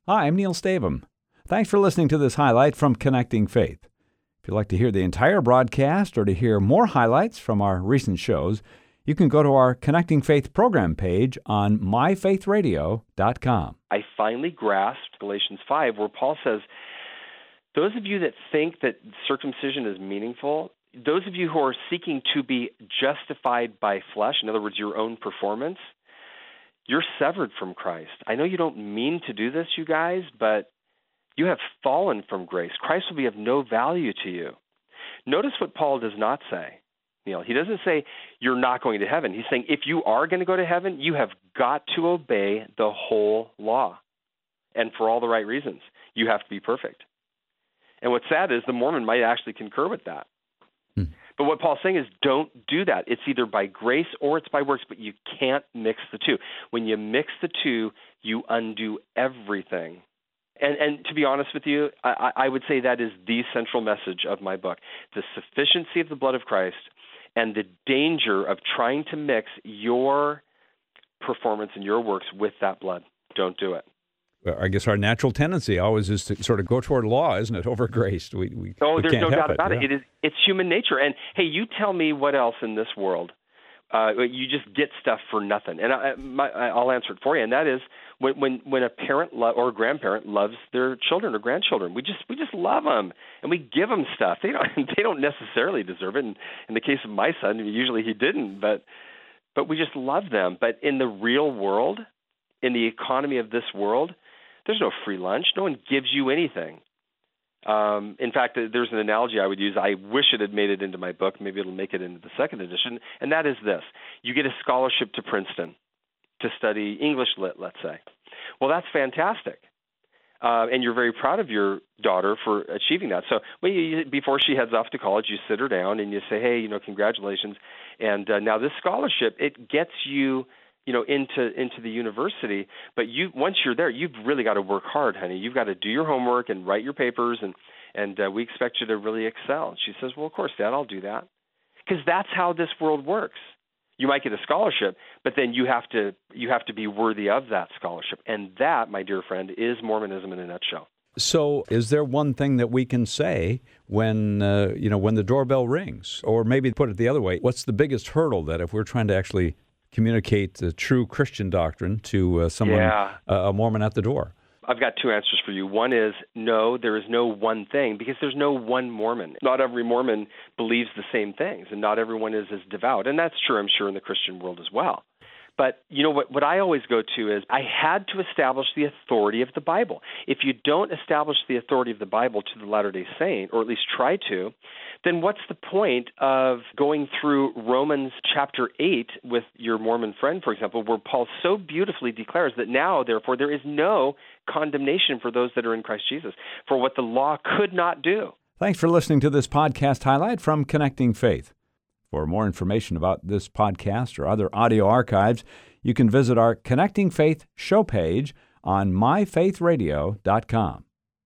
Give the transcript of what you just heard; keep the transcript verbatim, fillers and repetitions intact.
Hi, I'm Neil Stavum. Thanks for listening to this highlight from Connecting Faith. If you'd like to hear the entire broadcast or to hear more highlights from our recent shows, you can go to our Connecting Faith program page on my faith radio dot com. I finally grasped Galatians five, where Paul says, those of you that think that circumcision is meaningful, those of you who are seeking to be justified by flesh, in other words, your own performance, you're severed from Christ. I know you don't mean to do this, you guys, but you have fallen from grace. Christ will be of no value to you. Notice what Paul does not say. You know, he doesn't say you're not going to heaven. He's saying if you are going to go to heaven, you have got to obey the whole law, and for all the right reasons. You have to be perfect. And what's sad is the Mormon might actually concur with that. Hmm. But what Paul's saying is don't do that. It's either by grace or it's by works, but you can't mix the two. When you mix the two, you undo everything. And, and to be honest with you, I, I would say that is the central message of my book, the sufficiency of the blood of Christ and the danger of trying to mix your performance and your works with that blood. Don't do it. I guess our natural tendency always is to sort of go toward law, isn't it, over grace? We, we, oh, we there's can't no help doubt about it. Yeah. It is, it's human nature. And, hey, you tell me what else in this world. Uh, you just get stuff for nothing. And I, my, I'll answer it for you, and that is when when, when a parent lo- or a grandparent loves their children or grandchildren, we just we just love them, and we give them stuff. They don't they don't necessarily deserve it. And in the case of my son, usually he didn't, but but we just love them. But in the real world, in the economy of this world, there's no free lunch. No one gives you anything. Um, in fact, there's an analogy I would use. I wish it had made it into my book. Maybe it'll make it into the second edition. And that is this. You get a scholarship to Princeton to study English lit, let's say. Well, that's fantastic. Uh, and you're very proud of your daughter for achieving that. So well, you, before she heads off to college, you sit her down and you say, hey, you know, congratulations. And uh, now this scholarship, it gets you you know, into into the university, but you once you're there, you've really got to work hard, honey. You've got to do your homework and write your papers, and and uh, we expect you to really excel. And she says, well, of course, Dad, I'll do that, because that's how this world works. You might get a scholarship, but then you have to you have to be worthy of that scholarship, and that, my dear friend, is Mormonism in a nutshell. So, is there one thing that we can say when uh, you know when the doorbell rings, or maybe put it the other way? What's the biggest hurdle that if we're trying to actually communicate the true Christian doctrine to uh, someone, yeah. uh, a Mormon at the door? I've got two answers for you. One is no, there is no one thing, because there's no one Mormon. Not every Mormon believes the same things, and not everyone is as devout. And that's true, I'm sure, in the Christian world as well. But, you know, what, what I always go to is I had to establish the authority of the Bible. If you don't establish the authority of the Bible to the Latter-day Saint, or at least try to, then what's the point of going through Romans chapter eight with your Mormon friend, for example, where Paul so beautifully declares that now, therefore, there is no condemnation for those that are in Christ Jesus, for what the law could not do. Thanks for listening to this podcast highlight from Connecting Faith. For more information about this podcast or other audio archives, you can visit our Connecting Faith show page on my faith radio dot com.